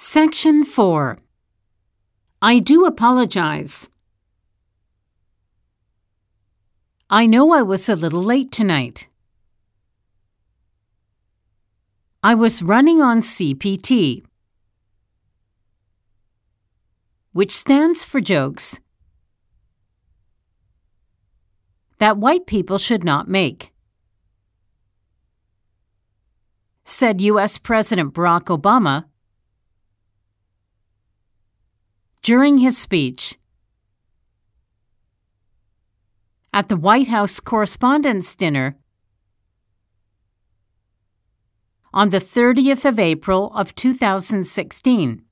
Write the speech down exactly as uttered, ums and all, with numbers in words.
Section four. I do apologize. I know I was a little late tonight. I was running on C P T, which stands for jokes that white people should not make, said U S President Barack Obama during his speech at the White House Correspondents' Dinner on the thirtieth of April of two thousand sixteen.